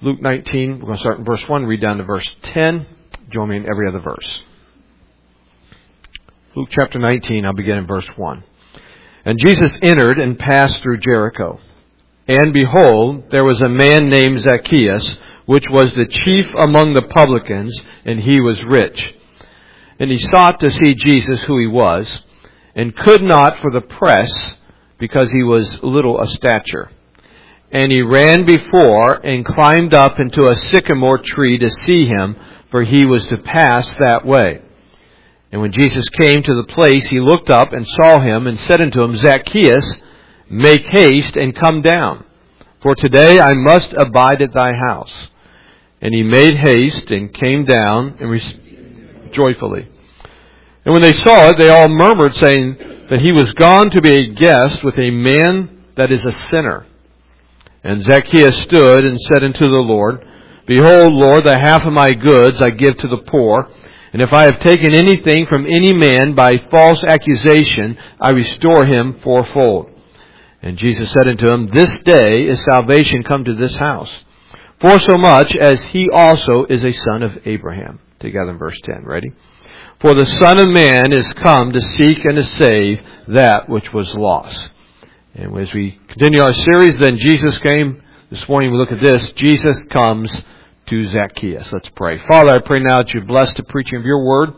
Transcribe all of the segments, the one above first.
Luke 19, we're going to start in verse 1, read down to verse 10. Join me in every other verse. Luke chapter 19, I'll begin in verse 1. And Jesus entered and passed through Jericho. And behold, there was a man named Zacchaeus, which was the chief among the publicans, and he was rich. And he sought to see Jesus, who he was, and could not for the press, because he was little of stature. And he ran before and climbed up into a sycamore tree to see him, for he was to pass that way. And when Jesus came to the place, he looked up and saw him and said unto him, Zacchaeus, make haste and come down, for today I must abide at thy house. And he made haste and came down and joyfully. And when they saw it, they all murmured, saying that he was gone to be a guest with a man that is a sinner. And Zacchaeus stood and said unto the Lord, Behold, Lord, the half of my goods I give to the poor, and if I have taken anything from any man by false accusation, I restore him fourfold. And Jesus said unto him, This day is salvation come to this house, forsomuch as he also is a son of Abraham. Together in verse 10. Ready? For the Son of Man is come to seek and to save that which was lost. And as we continue our series, then Jesus came. This morning we look at this. Jesus comes to Zacchaeus. Let's pray. Father, I pray now that you bless the preaching of your word.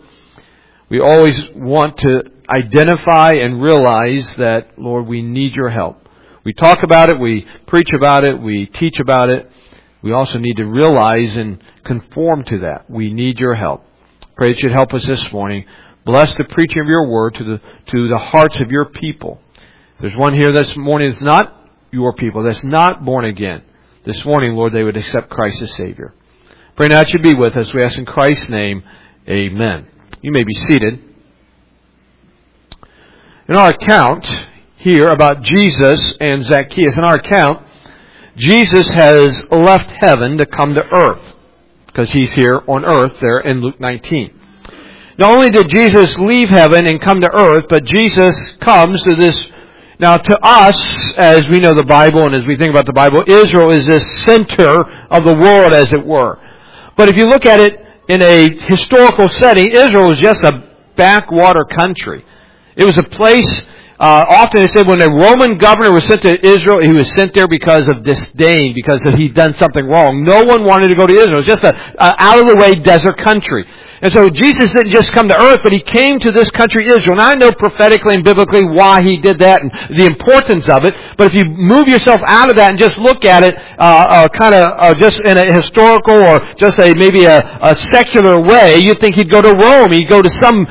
We always want to identify and realize that, Lord, we need your help. We talk about it, we preach about it, we teach about it. We also need to realize and conform to that. We need your help. Pray that you'd help us this morning. Bless the preaching of your word to the hearts of your people. If there's one here this morning that's not your people, that's not born again, this morning, Lord, they would accept Christ as Savior. Pray now that you be with us. We ask in Christ's name, amen. You may be seated. In our account here about Jesus and Zacchaeus, in our account, Jesus has left heaven to come to earth, because he's here on earth there in Luke 19. Not only did Jesus leave heaven and come to earth, but Jesus comes to this. Now to us, as we know the Bible and as we think about the Bible, Israel is this center of the world, as it were. But if you look at it in a historical setting, Israel was just a backwater country. It was a place, often they said when a Roman governor was sent to Israel, he was sent there because of disdain, because he'd done something wrong. No one wanted to go to Israel. It was just a out-of-the-way desert country. And so Jesus didn't just come to earth, but he came to this country, Israel. Now I know prophetically and biblically why he did that and the importance of it. But if you move yourself out of that and just look at it, just in a historical or just maybe a secular way, you'd think he'd go to Rome. He'd go to some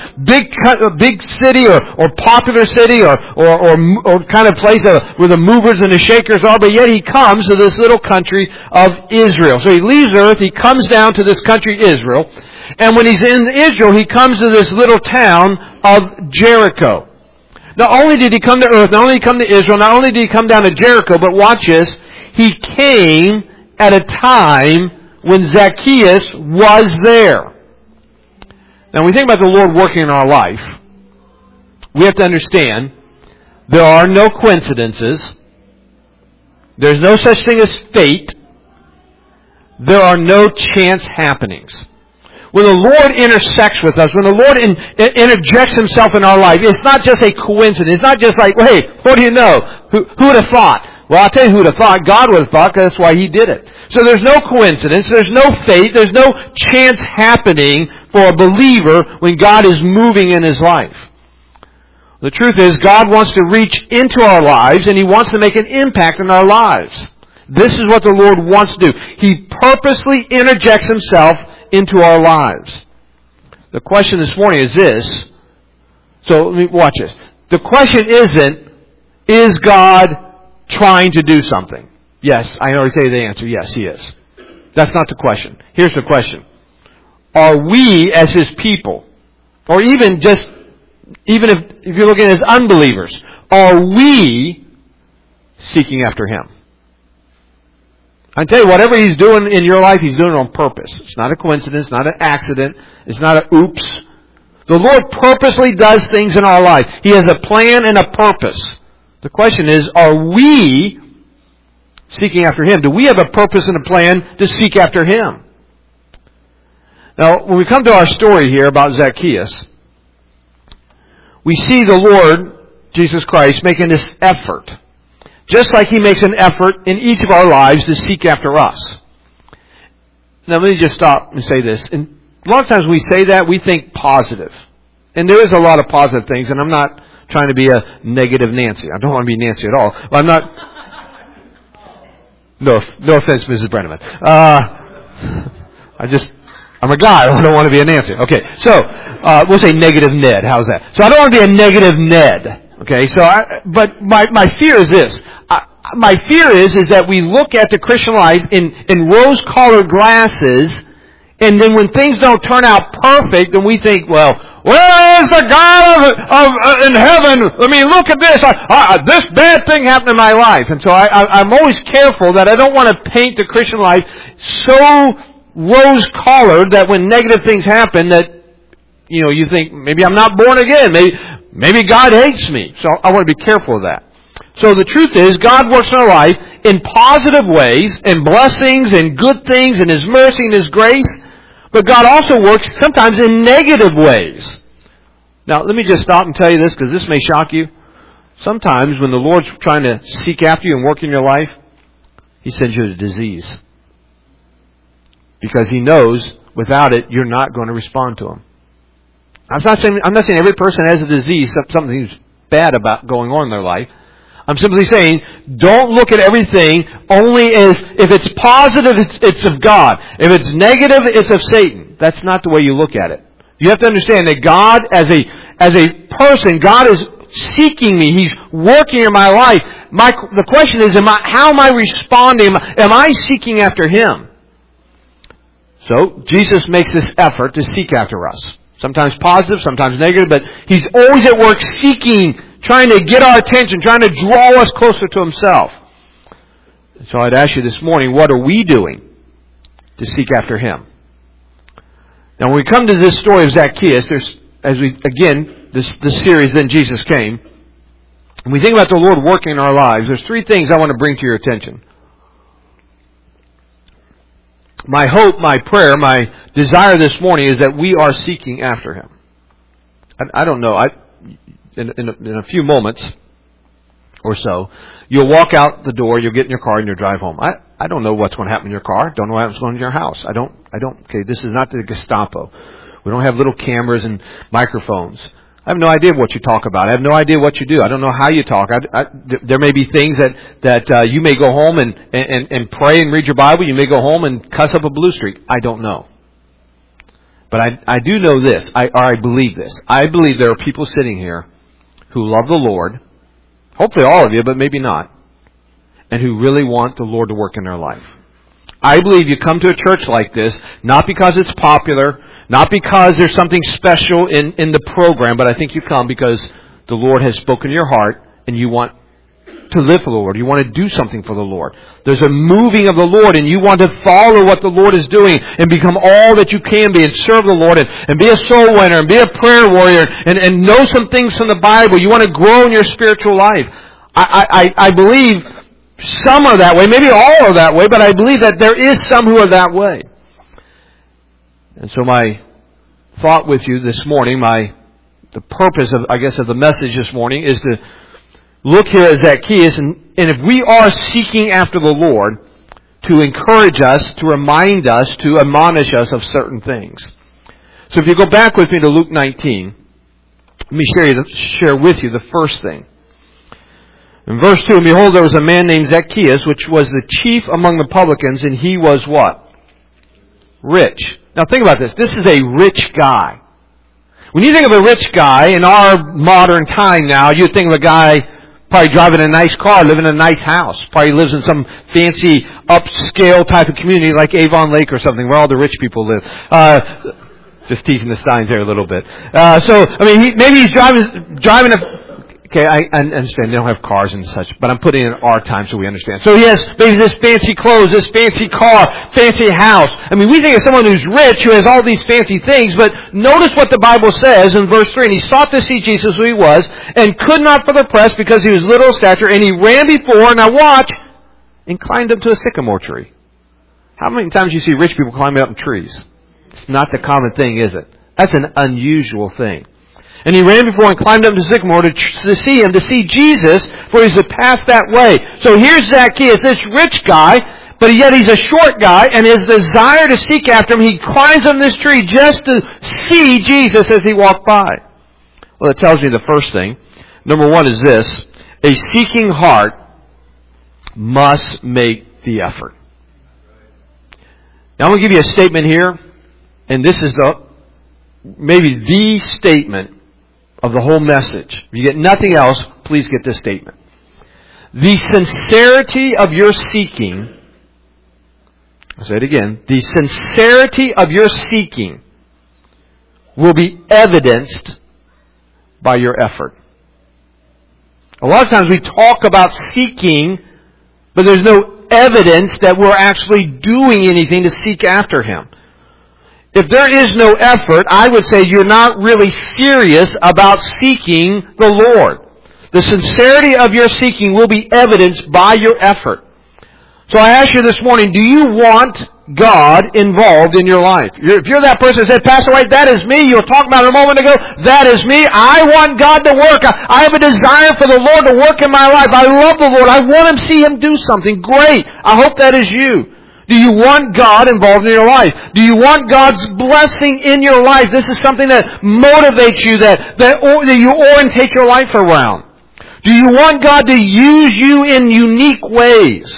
big city or popular city or kind of place where the movers and the shakers are. But yet he comes to this little country of Israel. So he leaves earth. He comes down to this country, Israel. And when he's in Israel, he comes to this little town of Jericho. Not only did he come to earth, not only did he come to Israel, not only did he come down to Jericho, but watch this, he came at a time when Zacchaeus was there. Now, when we think about the Lord working in our life, we have to understand there are no coincidences. There's no such thing as fate. There are no chance happenings. When the Lord intersects with us, when the Lord interjects himself in our life, it's not just a coincidence. It's not just like, hey, what do you know? Who would have thought? Well, I'll tell you who would have thought. God would have thought, because that's why he did it. So there's no coincidence. There's no fate. There's no chance happening for a believer when God is moving in his life. The truth is, God wants to reach into our lives, and he wants to make an impact in our lives. This is what the Lord wants to do. He purposely interjects himself into our lives. The question this morning is this. So let me watch this. The question isn't, is God trying to do something? Yes, I already say the answer. Yes, he is. That's not the question. Here's the question. Are we as his people, or even if you're looking as unbelievers, are we seeking after him? I tell you, whatever he's doing in your life, he's doing it on purpose. It's not a coincidence, not an accident. It's not an oops. The Lord purposely does things in our life. He has a plan and a purpose. The question is, are we seeking after Him? Do we have a purpose and a plan to seek after Him? Now, when we come to our story here about Zacchaeus, we see the Lord, Jesus Christ, making this effort. Just like He makes an effort in each of our lives to seek after us. Now, let me just stop and say this. And a lot of times when we say that, we think positive. And there is a lot of positive things, and I'm not trying to be a negative Nancy. I don't want to be Nancy at all. But I'm not... No offense, Mrs. Brenneman. I'm a guy. I don't want to be a Nancy. Okay, so we'll say negative Ned. How's that? So I don't want to be a negative Ned. Okay, but my fear is this. My fear is that we look at the Christian life in rose-colored glasses, and then when things don't turn out perfect, then we think, well, where is the God of in heaven? I mean, look at this. This bad thing happened in my life. And so I'm always careful that I don't want to paint the Christian life so rose-colored that when negative things happen that, you think, maybe I'm not born again. Maybe God hates me. So I want to be careful of that. So the truth is, God works in our life in positive ways, in blessings, and good things, and His mercy and His grace. But God also works sometimes in negative ways. Now, let me just stop and tell you this, because this may shock you. Sometimes when the Lord's trying to seek after you and work in your life, He sends you a disease. Because He knows without it, you're not going to respond to Him. I'm not saying every person has a disease, something's bad about going on in their life. I'm simply saying, don't look at everything only as, if it's positive, it's of God. If it's negative, it's of Satan. That's not the way you look at it. You have to understand that God, as a person, God is seeking me. He's working in my life. The question is, how am I responding? Am I seeking after Him? So, Jesus makes this effort to seek after us. Sometimes positive, sometimes negative, but He's always at work seeking, trying to get our attention, trying to draw us closer to Himself. So I'd ask you this morning, what are we doing to seek after Him? Now when we come to this story of Zacchaeus, this series, Then Jesus Came, and we think about the Lord working in our lives, there's three things I want to bring to your attention. My hope, my prayer, my desire this morning is that we are seeking after Him. I don't know. In a few moments or so, you'll walk out the door, you'll get in your car, and you'll drive home. I don't know what's going to happen in your car. Don't know what's going on in your house. Okay, this is not the Gestapo. We don't have little cameras and microphones. I have no idea what you talk about. I have no idea what you do. I don't know how you talk. There may be things that you may go home and pray and read your Bible. You may go home and cuss up a blue streak. I don't know. But I do know this. I believe this. I believe there are people sitting here who love the Lord, hopefully all of you, but maybe not, and who really want the Lord to work in their life. I believe you come to a church like this, not because it's popular, not because there's something special in the program, but I think you come because the Lord has spoken to your heart and you want to live for the Lord. You want to do something for the Lord. There's a moving of the Lord and you want to follow what the Lord is doing and become all that you can be and serve the Lord and be a soul winner and be a prayer warrior and know some things from the Bible. You want to grow in your spiritual life. I believe some are that way. Maybe all are that way, but I believe that there is some who are that way. And so my thought with you this morning, the purpose of the message this morning is to look here at Zacchaeus, and if we are seeking after the Lord, to encourage us, to remind us, to admonish us of certain things. So if you go back with me to Luke 19, let me share with you the first thing. In verse 2, and behold, there was a man named Zacchaeus, which was the chief among the publicans, and he was what? Rich. Now think about this. This is a rich guy. When you think of a rich guy in our modern time now, you think of a guy probably driving a nice car, living in a nice house. Probably lives in some fancy upscale type of community like Avon Lake or something where all the rich people live. Just teasing the Steins there a little bit. Maybe he's driving a... Okay, I understand they don't have cars and such, but I'm putting it in our time so we understand. So he has maybe this fancy clothes, this fancy car, fancy house. We think of someone who's rich who has all these fancy things, but notice what the Bible says in verse 3. And he sought to see Jesus who He was, and could not for the press because He was little of stature, and he ran before, now watch, and climbed up to a sycamore tree. How many times do you see rich people climbing up in trees? It's not the common thing, is it? That's an unusual thing. And he ran before and climbed up to sycamore to see him, to see Jesus, for he's passed that way. So here's Zacchaeus, this rich guy, but yet he's a short guy, and his desire to seek after him, he climbs up this tree just to see Jesus as he walked by. Well, it tells me the first thing. Number one is this: a seeking heart must make the effort. Now I'm going to give you a statement here, and this is maybe the statement of the whole message. If you get nothing else, please get this statement. The sincerity of your seeking, I'll say it again, the sincerity of your seeking will be evidenced by your effort. A lot of times we talk about seeking, but there's no evidence that we're actually doing anything to seek after Him. If there is no effort, I would say you're not really serious about seeking the Lord. The sincerity of your seeking will be evidenced by your effort. So I ask you this morning, do you want God involved in your life? If you're that person that said, Pastor White, that is me. You were talking about it a moment ago. That is me. I want God to work. I have a desire for the Lord to work in my life. I love the Lord. I want to see Him do something great. I hope that is you. Do you want God involved in your life? Do you want God's blessing in your life? This is something that motivates you, that you orientate your life around. Do you want God to use you in unique ways?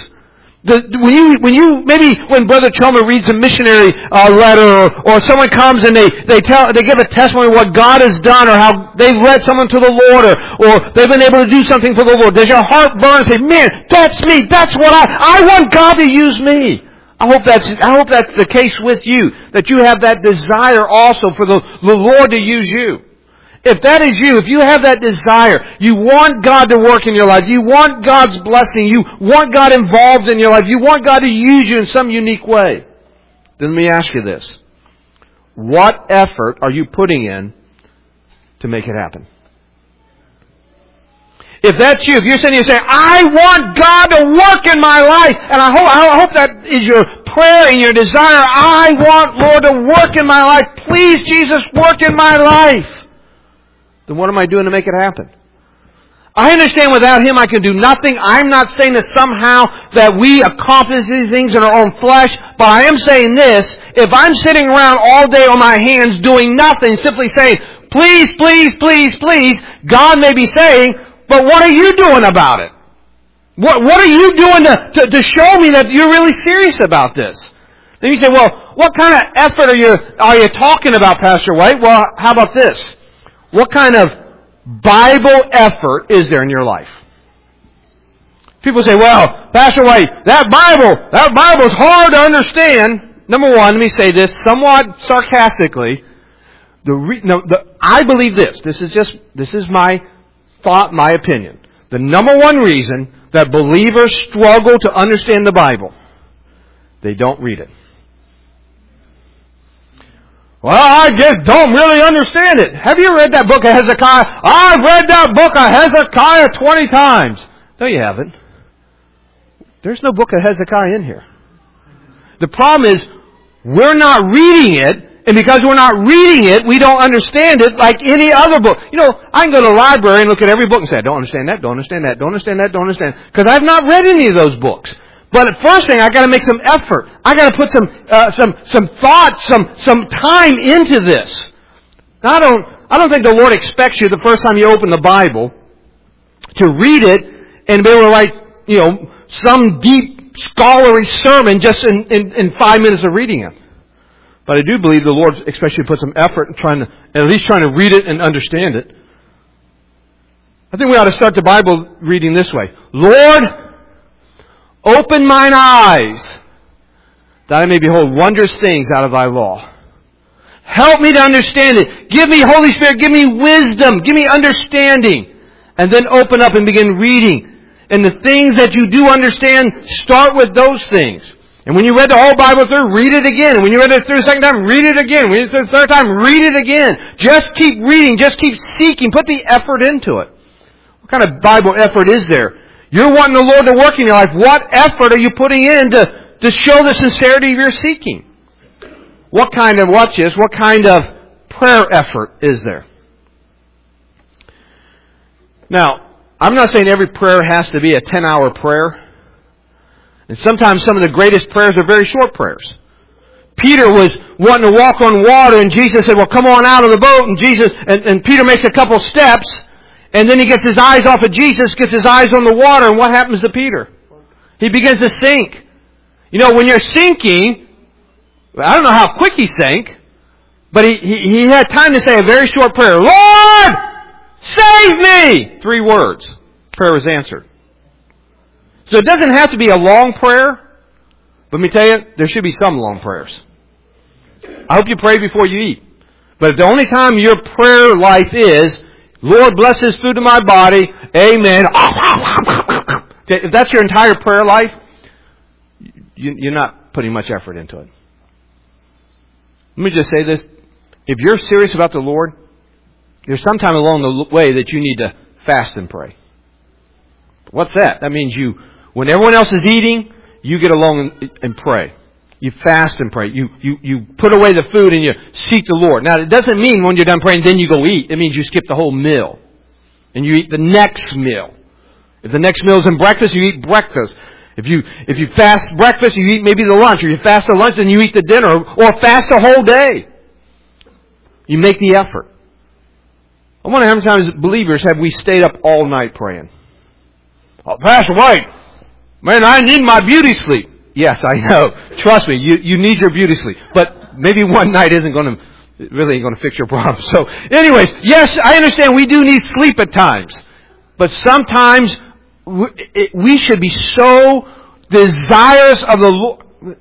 When Brother Chalmer reads a missionary letter, or someone comes and they give a testimony of what God has done, or how they've led someone to the Lord, or they've been able to do something for the Lord, does your heart burn and say, man, that's me, that's what I want God to use me? I hope that's the case with you, that you have that desire also for the Lord to use you. If that is you, if you have that desire, you want God to work in your life, you want God's blessing, you want God involved in your life, you want God to use you in some unique way, then let me ask you this. What effort are you putting in to make it happen? If that's you, if you're sitting here saying, I want God to work in my life, and I hope that is your prayer and your desire, I want Lord to work in my life, please Jesus, work in my life, then what am I doing to make it happen? I understand without Him I can do nothing. I'm not saying that somehow that we accomplish these things in our own flesh, but I am saying this: if I'm sitting around all day on my hands doing nothing, simply saying, please, please, please, please, God may be saying, but what are you doing about it? What are you doing to show me that you're really serious about this? Then you say, well, what kind of effort are you talking about, Pastor White? Well, how about this? What kind of Bible effort is there in your life? People say, well, Pastor White, that Bible's hard to understand. Number one, let me say this somewhat sarcastically. I believe this. This is my thought, my opinion. The number one reason that believers struggle to understand the Bible, they don't read it. Well, I just don't really understand it. Have you read that book of Hezekiah? I've read that book of Hezekiah 20 times. No, you haven't. There's no book of Hezekiah in here. The problem is, we're not reading it, and because we're not reading it, we don't understand it like any other book. You know, I can go to the library and look at every book and say, I don't understand that, don't understand that, don't understand that, don't understand. Because I've not read any of those books. But at first thing, I got to make some effort. I got to put some thought, some time into this. Now, I don't think the Lord expects you the first time you open the Bible to read it and be able to write, some deep scholarly sermon just in 5 minutes of reading it. But I do believe the Lord expects you to put some effort in at least trying to read it and understand it. I think we ought to start the Bible reading this way. Lord, open mine eyes, that I may behold wondrous things out of Thy law. Help me to understand it. Give me, Holy Spirit, give me wisdom. Give me understanding. And then open up and begin reading. And the things that you do understand, start with those things. And when you read the whole Bible through, read it again. And when you read it through the second time, read it again. When you read it through the third time, read it again. Just keep reading. Just keep seeking. Put the effort into it. What kind of Bible effort is there? You're wanting the Lord to work in your life. What effort are you putting in to show the sincerity of your seeking? What kind of prayer effort is there? Now, I'm not saying every prayer has to be a 10-hour prayer. And sometimes some of the greatest prayers are very short prayers. Peter was wanting to walk on water, and Jesus said, well, come on out of the boat. And Peter makes a couple steps, and then he gets his eyes off of Jesus, gets his eyes on the water, and what happens to Peter? He begins to sink. You know, when you're sinking, I don't know how quick he sank, but he had time to say a very short prayer. Lord, save me! 3 words. Prayer was answered. So it doesn't have to be a long prayer. But let me tell you, there should be some long prayers. I hope you pray before you eat. But if the only time your prayer life is, Lord, bless this food in my body, amen. If that's your entire prayer life, you're not putting much effort into it. Let me just say this. If you're serious about the Lord, there's some time along the way that you need to fast and pray. What's that? That means when everyone else is eating, you get along and pray. You fast and pray. You put away the food and you seek the Lord. Now, it doesn't mean when you're done praying, then you go eat. It means you skip the whole meal. And you eat the next meal. If the next meal is in breakfast, you eat breakfast. If you fast breakfast, you eat maybe the lunch. Or you fast the lunch, then you eat the dinner. Or fast the whole day. You make the effort. I wonder how many times, believers, have we stayed up all night praying? Oh, Pastor White, man, I need my beauty sleep. Yes, I know. Trust me, you need your beauty sleep. But maybe one night really ain't going to fix your problem. So, anyways, yes, I understand we do need sleep at times. But sometimes we should be so desirous of the Lord.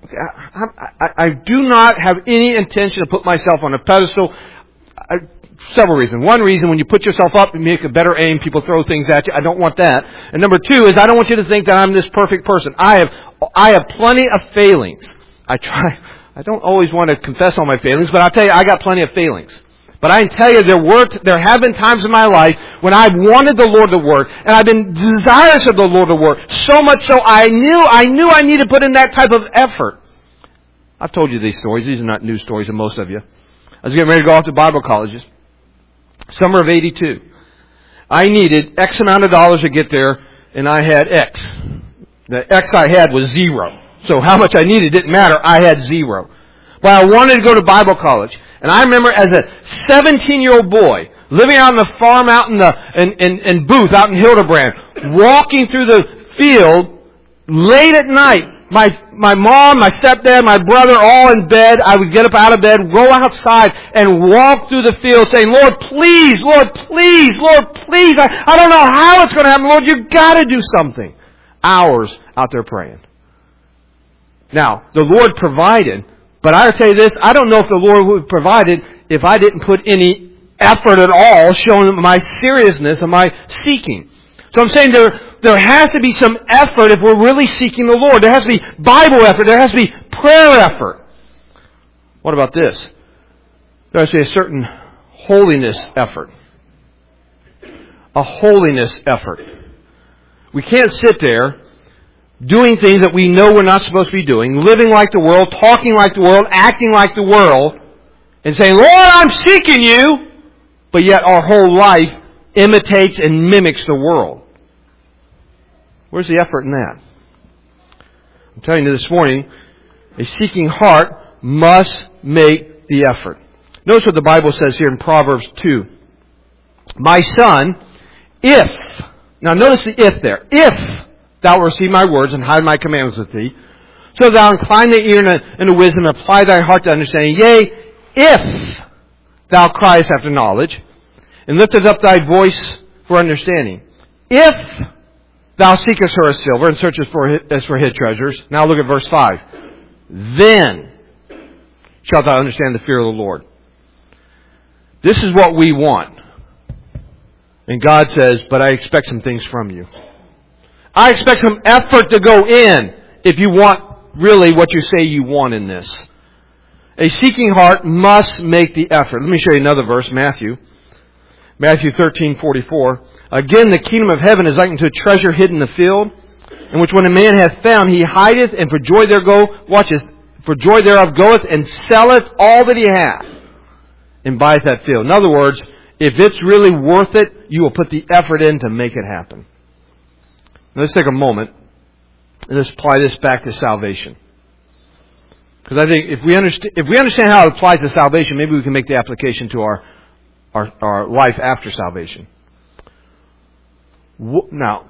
I do not have any intention to put myself on a pedestal. Several reasons. One reason, when you put yourself up and make a better aim, people throw things at you. I don't want that. And number 2 is I don't want you to think that I'm this perfect person. I have plenty of failings. I don't always want to confess all my failings, but I'll tell you, I got plenty of failings. But I can tell you, there have been times in my life when I've wanted the Lord to work, and I've been desirous of the Lord to work, so much so I knew I needed to put in that type of effort. I've told you these stories. These are not new stories to most of you. I was getting ready to go off to Bible colleges. Summer of 82. I needed X amount of dollars to get there, and I had X. The X I had was 0. So how much I needed didn't matter. I had 0. But I wanted to go to Bible college. And I remember as a 17-year-old boy, living out on the farm out in Booth, out in Hildebrand, walking through the field late at night. My mom, my stepdad, my brother, all in bed. I would get up out of bed, go outside, and walk through the field saying, Lord, please, Lord, please, Lord, please. I don't know how it's going to happen. Lord, you've got to do something. Hours out there praying. Now, the Lord provided, but I'll tell you this, I don't know if the Lord would have provided if I didn't put any effort at all showing my seriousness and my seeking. So I'm saying there has to be some effort if we're really seeking the Lord. There has to be Bible effort. There has to be prayer effort. What about this? There has to be a certain holiness effort. A holiness effort. We can't sit there doing things that we know we're not supposed to be doing, living like the world, talking like the world, acting like the world, and saying, Lord, I'm seeking you, but yet our whole life imitates and mimics the world. Where's the effort in that? I'm telling you this morning, a seeking heart must make the effort. Notice what the Bible says here in Proverbs 2. My son, now notice the if there. If thou wilt receive my words and hide my commandments with thee, so thou incline thy ear unto wisdom and apply thy heart to understanding. Yea, if thou criest after knowledge, and liftest up thy voice for understanding. If thou seekest her as silver and searchest as for hid treasures. Now look at verse 5. Then shalt thou understand the fear of the Lord. This is what we want. And God says, but I expect some things from you. I expect some effort to go in if you want really what you say you want in this. A seeking heart must make the effort. Let me show you another verse, Matthew Matthew 13:44. Again, the kingdom of heaven is like unto a treasure hidden in the field, in which when a man hath found, he hideth, and for joy thereof goeth and selleth all that he hath, and buyeth that field. In other words, if it's really worth it, you will put the effort in to make it happen. Now, let's take a moment and let's apply this back to salvation. Because I think if we understand how it applies to salvation, maybe we can make the application to our life after salvation. Now,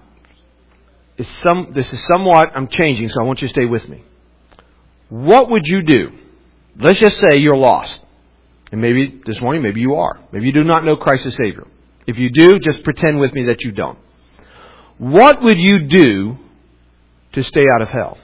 this is somewhat, I'm changing, so I want you to stay with me. What would you do? Let's just say you're lost. And maybe this morning, maybe you are. Maybe you do not know Christ as Savior. If you do, just pretend with me that you don't. What would you do to stay out of hell?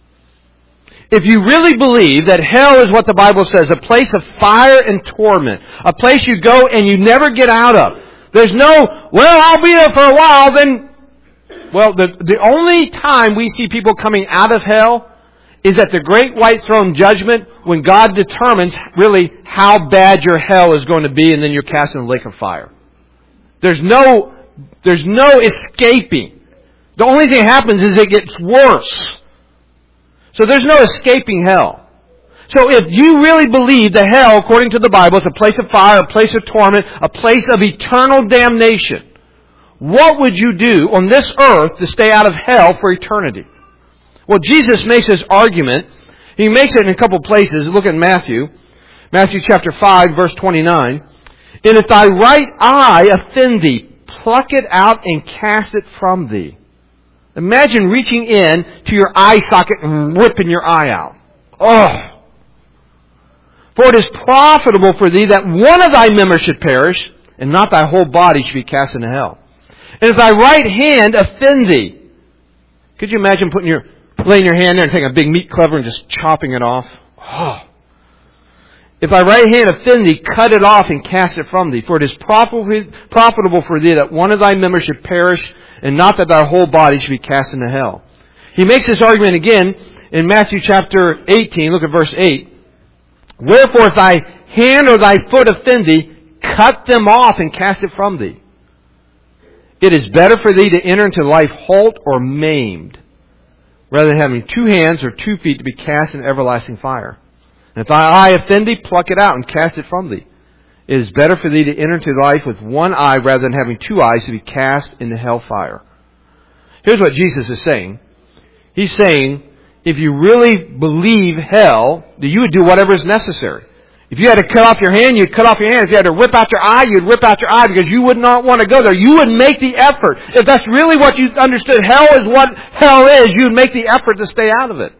If you really believe that hell is what the Bible says, a place of fire and torment, a place you go and you never get out of. There's no, well, I'll be there for a while, then. Well, the only time we see people coming out of hell is at the great white throne judgment, when God determines really how bad your hell is going to be, and then you're cast in the lake of fire. There's no escaping. The only thing that happens is it gets worse. So there's no escaping hell. So if you really believe that hell, according to the Bible, is a place of fire, a place of torment, a place of eternal damnation, what would you do on this earth to stay out of hell for eternity? Well, Jesus makes this argument. He makes it in a couple places. Look at Matthew. Matthew chapter 5, verse 29. And if thy right eye offend thee, pluck it out and cast it from thee. Imagine reaching in to your eye socket and ripping your eye out. Oh! For it is profitable for thee that one of thy members should perish, and not thy whole body should be cast into hell. And if thy right hand offend thee, could you imagine laying your hand there and taking a big meat cleaver and just chopping it off? Oh. If thy right hand offend thee, cut it off and cast it from thee. For it is profitable for thee that one of thy members should perish, and not that thy whole body should be cast into hell. He makes this argument again in Matthew chapter 18. Look at verse 8. Wherefore if thy hand or thy foot offend thee, cut them off and cast it from thee. It is better for thee to enter into life halt or maimed, rather than having 2 hands or 2 feet to be cast in everlasting fire. And if thy eye offend thee, pluck it out and cast it from thee. It is better for thee to enter into life with 1 eye rather than having 2 eyes to be cast into hellfire. Here's what Jesus is saying. He's saying, if you really believe hell, that you would do whatever is necessary. If you had to cut off your hand, you'd cut off your hand. If you had to rip out your eye, you'd rip out your eye, because you would not want to go there. You would make the effort. If that's really what you understood, hell is what hell is, you'd make the effort to stay out of it.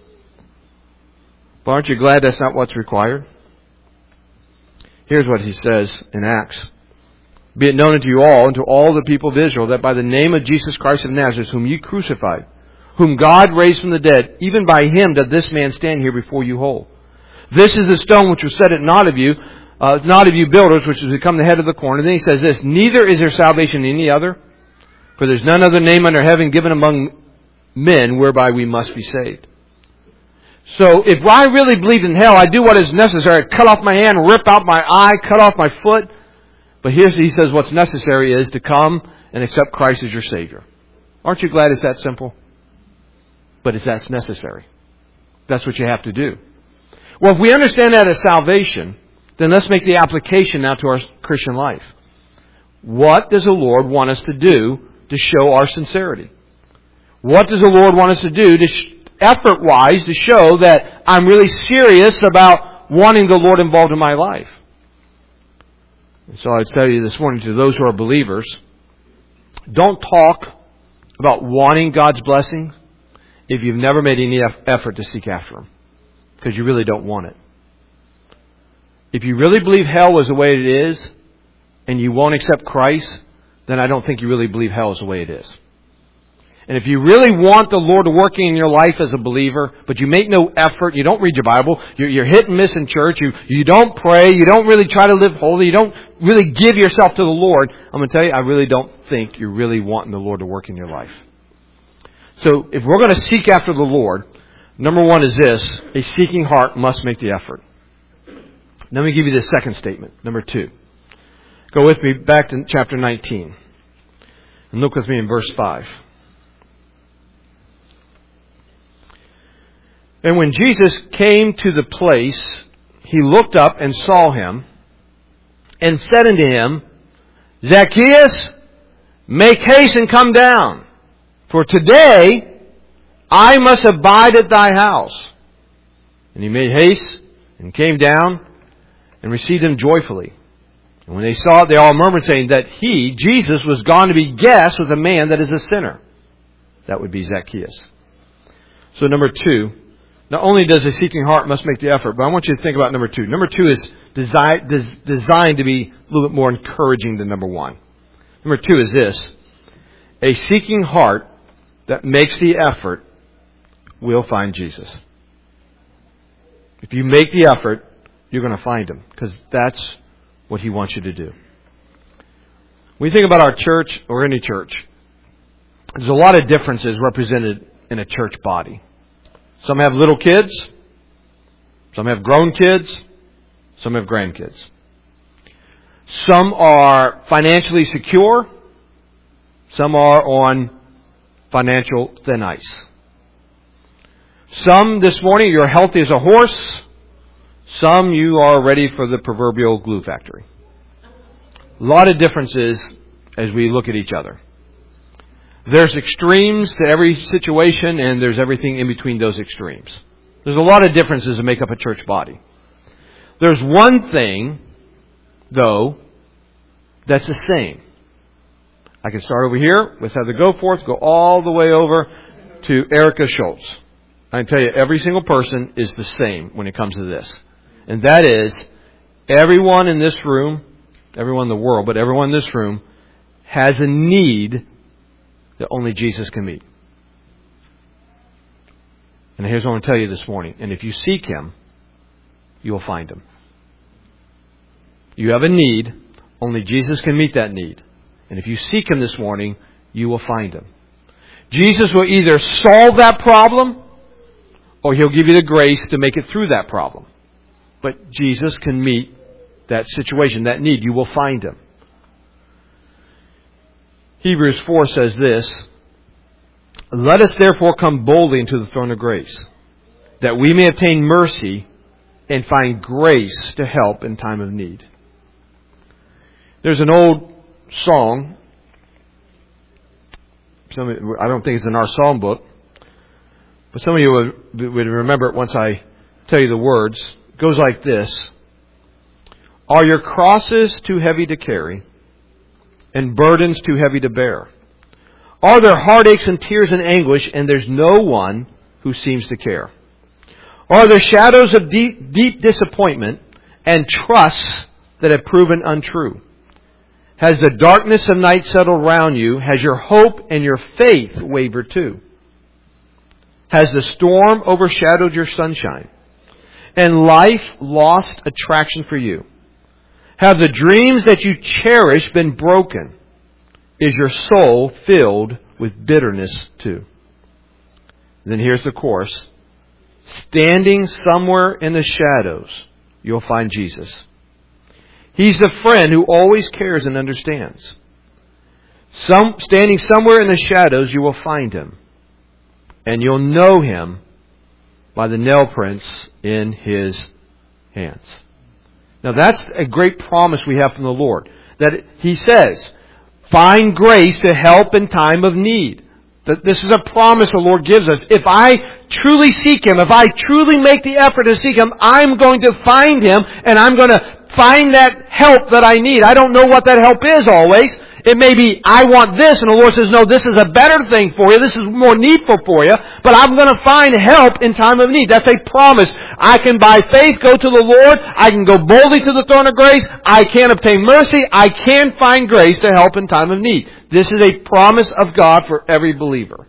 But aren't you glad that's not what's required? Here's what he says in Acts. Be it known unto you all, and to all the people of Israel, that by the name of Jesus Christ of Nazareth, whom ye crucified, whom God raised from the dead, even by him doth this man stand here before you whole. This is the stone which was set at naught of you builders, which has become the head of the corner. And then he says this, neither is there salvation in any other, for there's none other name under heaven given among men whereby we must be saved. So if I really believed in hell, I'd do what is necessary. I'd cut off my hand, rip out my eye, cut off my foot. But he says what's necessary is to come and accept Christ as your Savior. Aren't you glad it's that simple? But that's necessary. That's what you have to do. Well, if we understand that as salvation, then let's make the application now to our Christian life. What does the Lord want us to do to show our sincerity? What does the Lord want us to do to effort-wise to show that I'm really serious about wanting the Lord involved in my life? And so I'd tell you this morning, to those who are believers, don't talk about wanting God's blessings if you've never made any effort to seek after Him, because you really don't want it. If you really believe hell is the way it is, and you won't accept Christ, then I don't think you really believe hell is the way it is. And if you really want the Lord to work in your life as a believer, but you make no effort, you don't read your Bible, you're hit and miss in church, you don't pray, you don't really try to live holy, you don't really give yourself to the Lord, I'm going to tell you, I really don't think you're really wanting the Lord to work in your life. So if we're going to seek after the Lord, number one is this: a seeking heart must make the effort. Let me give you the second statement, number 2. Go with me back to chapter 19. And look with me in verse 5. And when Jesus came to the place, he looked up and saw him, and said unto him, Zacchaeus, make haste and come down, for today I must abide at thy house. And he made haste and came down and received him joyfully. And when they saw it, they all murmured, saying that he, Jesus, was gone to be guest with a man that is a sinner. That would be Zacchaeus. So number 2, not only does a seeking heart must make the effort, but I want you to think about number 2. Number 2 is designed to be a little bit more encouraging than number 1. Number 2 is this. A seeking heart that makes the effort will find Jesus. If you make the effort, you're going to find Him, because that's what He wants you to do. When you think about our church or any church, there's a lot of differences represented in a church body. Some have little kids. Some have grown kids. Some have grandkids. Some are financially secure. Some are on financial thin ice. Some this morning, you're healthy as a horse. Some you are ready for the proverbial glue factory. A lot of differences as we look at each other. There's extremes to every situation, and there's everything in between those extremes. There's a lot of differences that make up a church body. There's one thing, though, that's the same. I can start over here with Heather Goforth, go all the way over to Erica Schultz. I can tell you, every single person is the same when it comes to this. And that is, everyone in this room, everyone in the world, but everyone in this room has a need that only Jesus can meet. And here's what I want to tell you this morning. And if you seek Him, you will find Him. You have a need. Only Jesus can meet that need. And if you seek Him this morning, you will find Him. Jesus will either solve that problem, or He'll give you the grace to make it through that problem. But Jesus can meet that situation, that need. You will find Him. Hebrews 4 says this, Let us therefore come boldly into the throne of grace, that we may obtain mercy and find grace to help in time of need. There's an old song. I don't think it's in our psalm book, but some of you would remember it once I tell you the words. It goes like this. Are your crosses too heavy to carry, and burdens too heavy to bear? Are there heartaches and tears and anguish, and there's no one who seems to care? Are there shadows of deep disappointment and trusts that have proven untrue? Has the darkness of night settled round you? Has your hope and your faith wavered too? Has the storm overshadowed your sunshine, and life lost attraction for you? Have the dreams that you cherish been broken? Is your soul filled with bitterness too? Then here's the chorus. Standing somewhere in the shadows, you'll find Jesus. He's the friend who always cares and understands. Standing somewhere in the shadows, you will find Him. And you'll know Him by the nail prints in His hands. Now that's a great promise we have from the Lord. That He says, find grace to help in time of need. That this is a promise the Lord gives us. If I truly seek Him, if I truly make the effort to seek Him, I'm going to find Him, and I'm going to find that help that I need. I don't know what that help is always. It may be, I want this, and the Lord says, no, this is a better thing for you. This is more needful for you. But I'm going to find help in time of need. That's a promise. I can, by faith, go to the Lord. I can go boldly to the throne of grace. I can obtain mercy. I can find grace to help in time of need. This is a promise of God for every believer.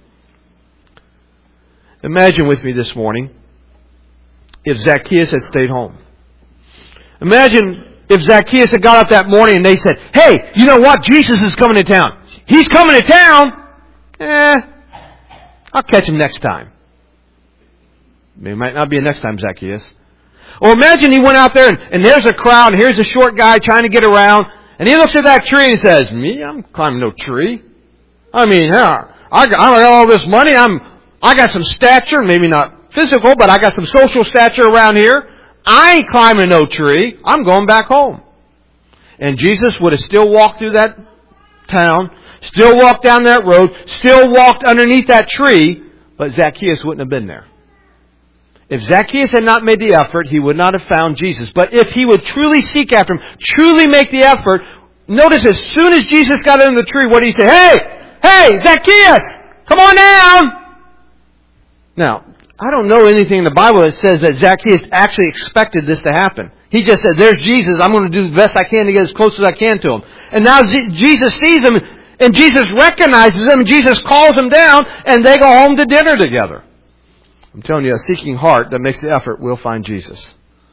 Imagine with me this morning if Zacchaeus had stayed home. Imagine if Zacchaeus had got up that morning and they said, hey, you know what? Jesus is coming to town. He's coming to town. I'll catch him next time. It might not be a next time, Zacchaeus. Or imagine he went out there and there's a crowd and here's a short guy trying to get around. And he looks at that tree and says, me? I'm climbing no tree. I mean, I got all this money. I got some stature, maybe not physical, but I got some social stature around here. I ain't climbing no tree. I'm going back home. And Jesus would have still walked through that town, still walked down that road, still walked underneath that tree, but Zacchaeus wouldn't have been there. If Zacchaeus had not made the effort, he would not have found Jesus. But if he would truly seek after Him, truly make the effort, notice as soon as Jesus got under the tree, what did He say? Hey, Zacchaeus, come on down! Now, I don't know anything in the Bible that says that Zacchaeus actually expected this to happen. He just said, there's Jesus, I'm going to do the best I can to get as close as I can to Him. And now Jesus sees him, and Jesus recognizes him, and Jesus calls him down, and they go home to dinner together. I'm telling you, a seeking heart that makes the effort will find Jesus.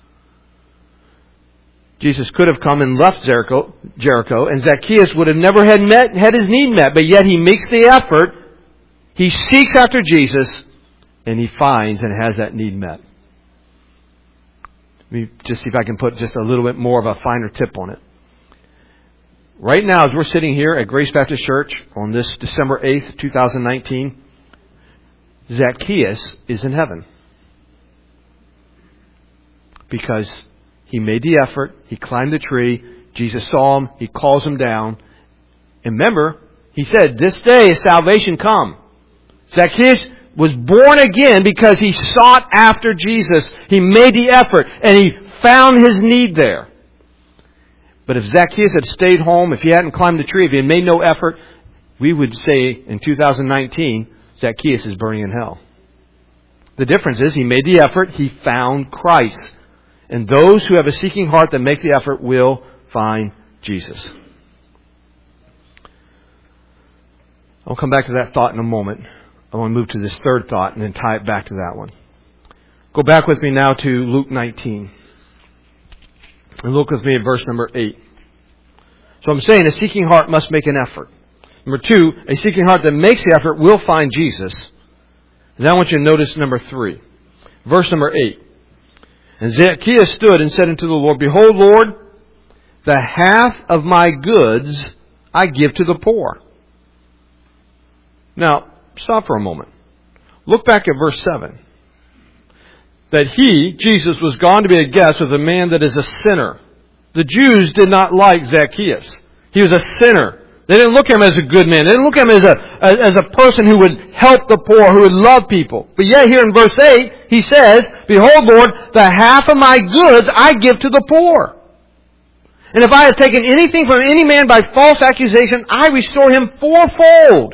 Jesus could have come and left Jericho, and Zacchaeus would have never had his need met, but yet he makes the effort, he seeks after Jesus, and he finds and has that need met. Let me just see if I can put just a little bit more of a finer tip on it. Right now, as we're sitting here at Grace Baptist Church on this December 8th, 2019, Zacchaeus is in heaven. Because he made the effort, he climbed the tree, Jesus saw him, he calls him down. And remember, he said, this day is salvation come. Zacchaeus was born again because he sought after Jesus. He made the effort and he found his need there. But if Zacchaeus had stayed home, if he hadn't climbed the tree, if he had made no effort, we would say in 2019, Zacchaeus is burning in hell. The difference is he made the effort, he found Christ. And those who have a seeking heart that make the effort will find Jesus. I'll come back to that thought in a moment. I want to move to this third thought and then tie it back to that one. Go back with me now to Luke 19. And look with me at verse number 8. So I'm saying a seeking heart must make an effort. Number 2, a seeking heart that makes the effort will find Jesus. And now I want you to notice number 3. Verse number 8. And Zacchaeus stood and said unto the Lord, Behold, Lord, the half of my goods I give to the poor. Now, stop for a moment. Look back at verse 7. That he, Jesus, was gone to be a guest with a man that is a sinner. The Jews did not like Zacchaeus. He was a sinner. They didn't look at him as a good man. They didn't look at him as a person who would help the poor, who would love people. But yet here in verse 8, he says, Behold, Lord, the half of my goods I give to the poor. And if I have taken anything from any man by false accusation, I restore him fourfold.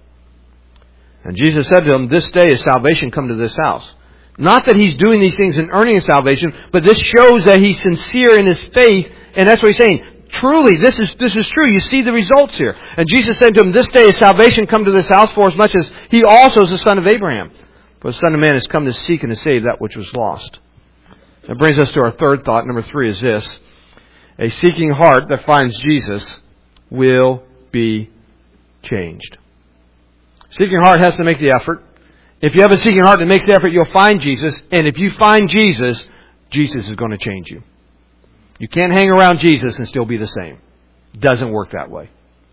And Jesus said to him, This day is salvation come to this house. Not that he's doing these things and earning salvation, but this shows that he's sincere in his faith. And that's what he's saying. Truly, this is true. You see the results here. And Jesus said to him, This day is salvation come to this house, for as much as he also is the son of Abraham. For the Son of Man has come to seek and to save that which was lost. That brings us to our third thought. Number 3 is this. A seeking heart that finds Jesus will be changed. Seeking heart has to make the effort. If you have a seeking heart that makes the effort, you'll find Jesus. And if you find Jesus, Jesus is going to change you. You can't hang around Jesus and still be the same. It doesn't work that way.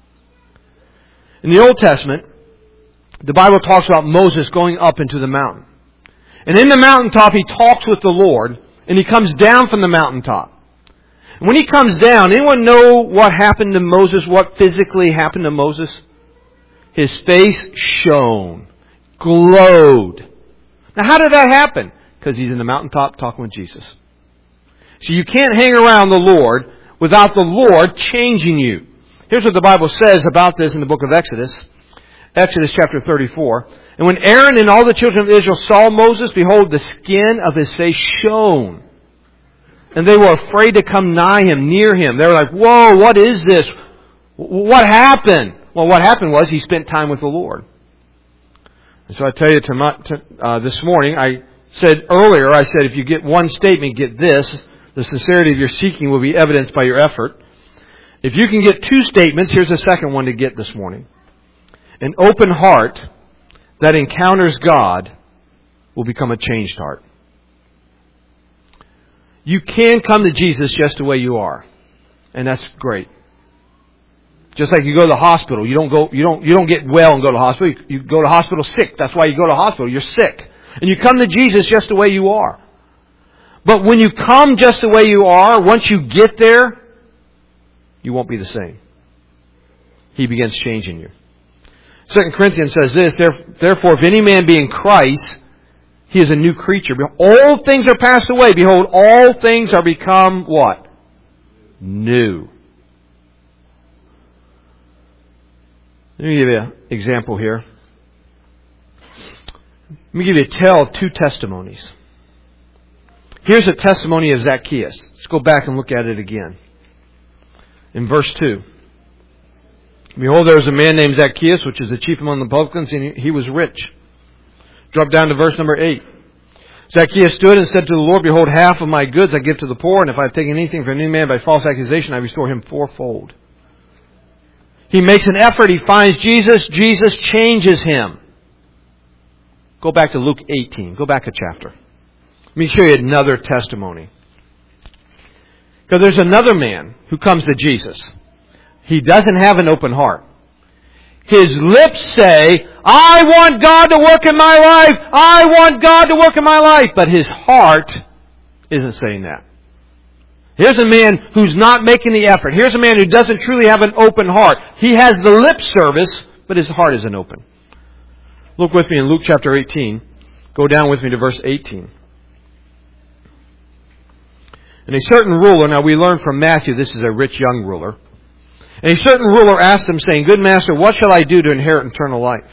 In the Old Testament, the Bible talks about Moses going up into the mountain. And in the mountaintop, he talks with the Lord, and he comes down from the mountaintop. And when he comes down, anyone know what happened to Moses, what physically happened to Moses? His face shone, glowed. Now, how did that happen? Because he's in the mountaintop talking with Jesus. So you can't hang around the Lord without the Lord changing you. Here's what the Bible says about this in the book of Exodus. Exodus chapter 34. And when Aaron and all the children of Israel saw Moses, behold, the skin of his face shone. And they were afraid to come nigh him, near him. They were like, whoa, what is this? What happened? Well, what happened was he spent time with the Lord. And so I tell you this morning, I said earlier, if you get one statement, get this. The sincerity of your seeking will be evidenced by your effort. If you can get 2 statements, here's the second one to get this morning. An open heart that encounters God will become a changed heart. You can come to Jesus just the way you are. And that's great. Just like you go to the hospital, you don't get well and go to the hospital. You go to the hospital sick. That's why you go to the hospital. You're sick. And you come to Jesus just the way you are. But when you come just the way you are, once you get there, you won't be the same. He begins changing you. 2 Corinthians says this, therefore if any man be in Christ, he is a new creature. Old things are passed away. Behold, all things are become what? New. Let me give you an example here. Let me give you a tale of two testimonies. Here's a testimony of Zacchaeus. Let's go back and look at it again. In verse 2. Behold, there was a man named Zacchaeus, which is the chief among the publicans, and he was rich. Drop down to verse number 8. Zacchaeus stood and said to the Lord, behold, half of my goods I give to the poor, and if I have taken anything from any man by false accusation, I restore him fourfold. He makes an effort. He finds Jesus. Jesus changes him. Go back to Luke 18. Go back a chapter. Let me show you another testimony. Because there's another man who comes to Jesus. He doesn't have an open heart. His lips say, I want God to work in my life. I want God to work in my life. But his heart isn't saying that. Here's a man who's not making the effort. Here's a man who doesn't truly have an open heart. He has the lip service, but his heart isn't open. Look with me in Luke chapter 18. Go down with me to verse 18. And a certain ruler, now we learn from Matthew this is a rich young ruler. And a certain ruler asked him, saying, Good master, what shall I do to inherit eternal life?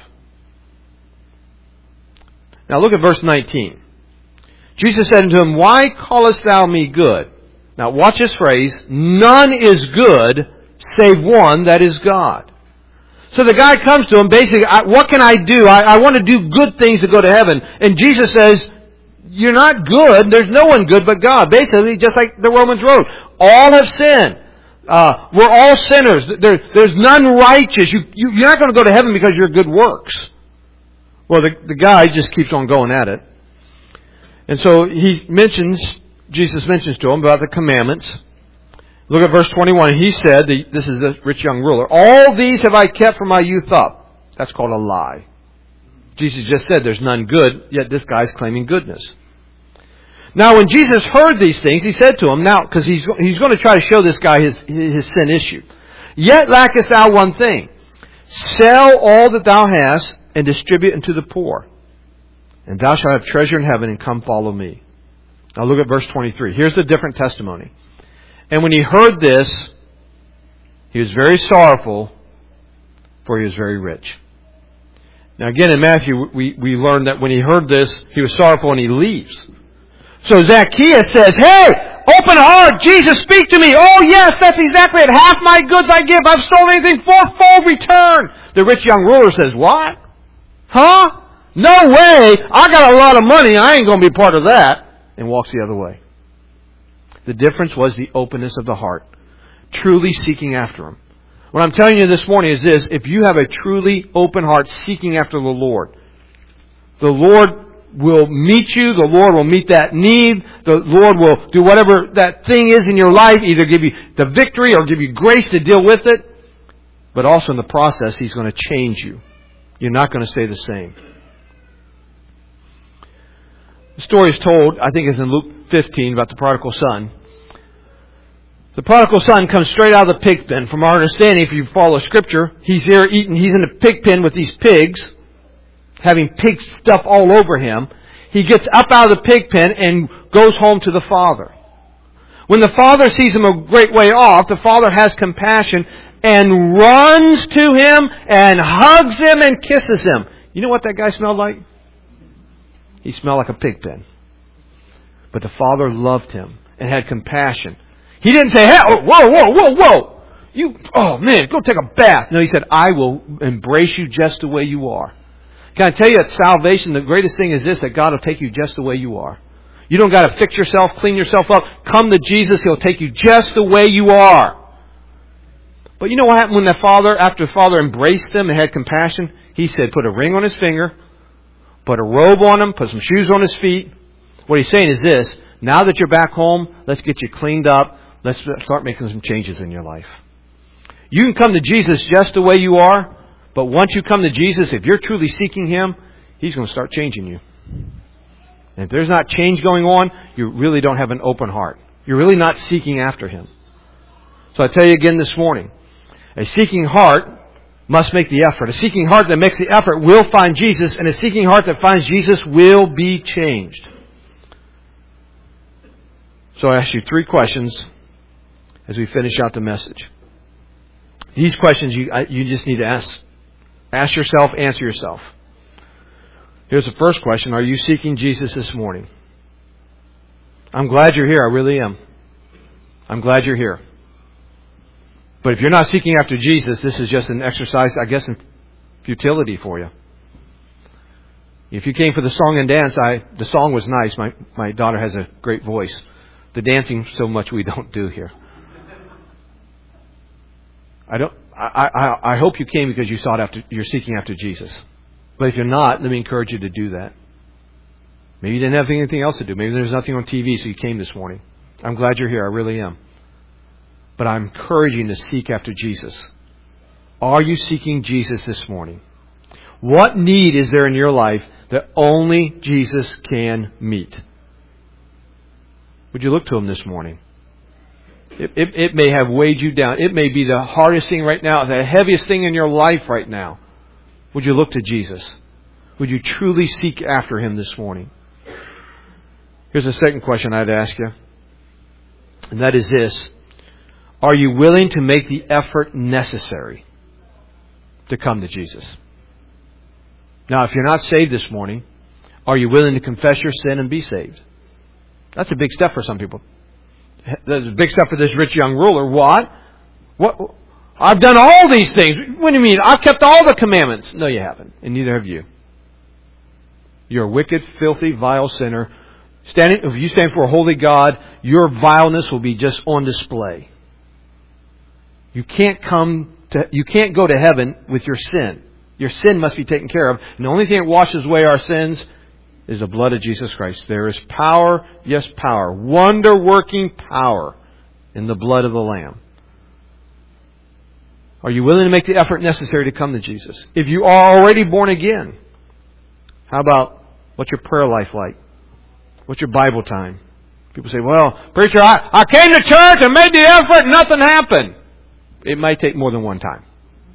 Now look at verse 19. Jesus said unto him, Why callest thou me good? Now watch this phrase, none is good save one, that is God. So the guy comes to him, basically, what can I do? I want to do good things to go to heaven. And Jesus says, you're not good. There's no one good but God. Basically, just like the Romans wrote, all have sinned. We're all sinners. There's none righteous. You're not going to go to heaven because of your good works. Well, the guy just keeps on going at it. And so Jesus mentions to him about the commandments. Look at verse 21. He said, this is a rich young ruler, all these have I kept from my youth up. That's called a lie. Jesus just said there's none good, yet this guy's claiming goodness. Now when Jesus heard these things, he said to him, now, because he's going to try to show this guy his sin issue. Yet lackest thou one thing. Sell all that thou hast and distribute unto the poor. And thou shalt have treasure in heaven, and come follow me. Now look at verse 23. Here's a different testimony. And when he heard this, he was very sorrowful, for he was very rich. Now again in Matthew, we learn that when he heard this, he was sorrowful and he leaves. So Zacchaeus says, hey, open heart, Jesus, speak to me. Oh yes, that's exactly it. Half my goods I give. I've stolen anything, fourfold return. The rich young ruler says, what? Huh? No way. I got a lot of money. I ain't going to be part of that. And walks the other way. The difference was the openness of the heart. Truly seeking after Him. What I'm telling you this morning is this. If you have a truly open heart seeking after the Lord will meet you. The Lord will meet that need. The Lord will do whatever that thing is in your life. Either give you the victory or give you grace to deal with it. But also in the process, He's going to change you. You're not going to stay the same. The story is told, I think it's in Luke 15, about the prodigal son. The prodigal son comes straight out of the pig pen. From our understanding, if you follow Scripture, he's there eating. He's in the pig pen with these pigs, having pig stuff all over him. He gets up out of the pig pen and goes home to the father. When the father sees him a great way off, the father has compassion and runs to him and hugs him and kisses him. You know what that guy smelled like? He smelled like a pig pen. But the father loved him and had compassion. He didn't say, hey, whoa. Oh man, go take a bath. No, he said, I will embrace you just the way you are. Can I tell you at salvation, the greatest thing is this, that God will take you just the way you are. You don't got to fix yourself, clean yourself up. Come to Jesus, He'll take you just the way you are. But you know what happened when after the father embraced them and had compassion? He said, put a ring on his finger, put a robe on him, put some shoes on his feet. What he's saying is this, now that you're back home, let's get you cleaned up. Let's start making some changes in your life. You can come to Jesus just the way you are, but once you come to Jesus, if you're truly seeking Him, He's going to start changing you. And if there's not change going on, you really don't have an open heart. You're really not seeking after Him. So I tell you again this morning, a seeking heart must make the effort. A seeking heart that makes the effort will find Jesus, and a seeking heart that finds Jesus will be changed. So I ask you 3 questions as we finish out the message. These questions you just need to ask. Ask yourself, answer yourself. Here's the first question. Are you seeking Jesus this morning? I'm glad you're here. I really am. I'm glad you're here. But if you're not seeking after Jesus, this is just an exercise, I guess, in futility for you. If you came for the song and dance, the song was nice. My daughter has a great voice. The dancing, so much we don't do here. I hope you came because you're seeking after Jesus. But if you're not, let me encourage you to do that. Maybe you didn't have anything else to do. Maybe there's nothing on TV, so you came this morning. I'm glad you're here. I really am. But I'm encouraging you to seek after Jesus. Are you seeking Jesus this morning? What need is there in your life that only Jesus can meet? Would you look to Him this morning? It may have weighed you down. It may be the hardest thing right now, the heaviest thing in your life right now. Would you look to Jesus? Would you truly seek after Him this morning? Here's the second question I'd ask you. And that is this. Are you willing to make the effort necessary to come to Jesus? Now, if you're not saved this morning, are you willing to confess your sin and be saved? That's a big step for some people. That's a big step for this rich young ruler. What? I've done all these things. What do you mean? I've kept all the commandments. No, you haven't. And neither have you. You're a wicked, filthy, vile sinner. If you stand for a holy God, your vileness will be just on display. You can't go to heaven with your sin. Your sin must be taken care of. And the only thing that washes away our sins is the blood of Jesus Christ. There is power, yes, power, wonder-working power in the blood of the Lamb. Are you willing to make the effort necessary to come to Jesus? If you are already born again, how about what's your prayer life like? What's your Bible time? People say, well, preacher, I came to church and made the effort and nothing happened. It might take more than one time.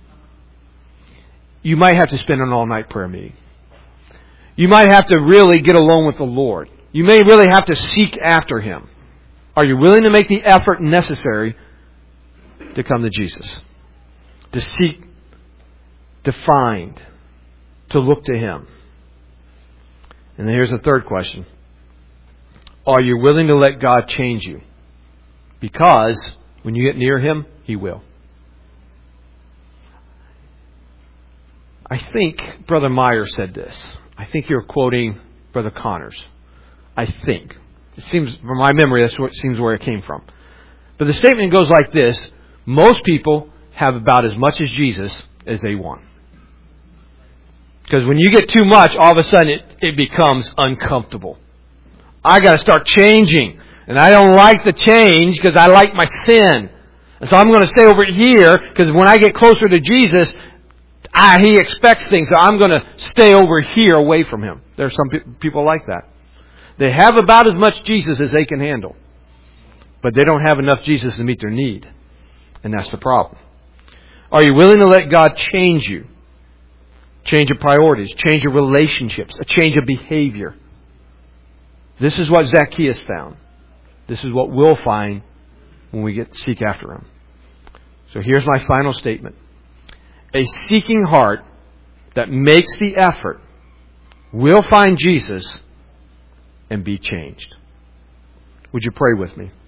You might have to spend an all-night prayer meeting. You might have to really get alone with the Lord. You may really have to seek after Him. Are you willing to make the effort necessary to come to Jesus? To seek, to find, to look to Him? And then here's the third question. Are you willing to let God change you? Because when you get near Him, He will. I think Brother Meyer said this. I think you're quoting Brother Connors. I think. It seems, from my memory, that's what seems where it came from. But the statement goes like this. Most people have about as much as Jesus as they want. Because when you get too much, all of a sudden it becomes uncomfortable. I got to start changing. And I don't like the change because I like my sin. And so I'm going to stay over here because when I get closer to Jesus, He expects things, so I'm going to stay over here away from Him. There are some people like that. They have about as much Jesus as they can handle. But they don't have enough Jesus to meet their need. And that's the problem. Are you willing to let God change you? Change your priorities, change your relationships, a change of behavior. This is what Zacchaeus found. This is what we'll find when we seek after Him. So here's my final statement. A seeking heart that makes the effort will find Jesus and be changed. Would you pray with me?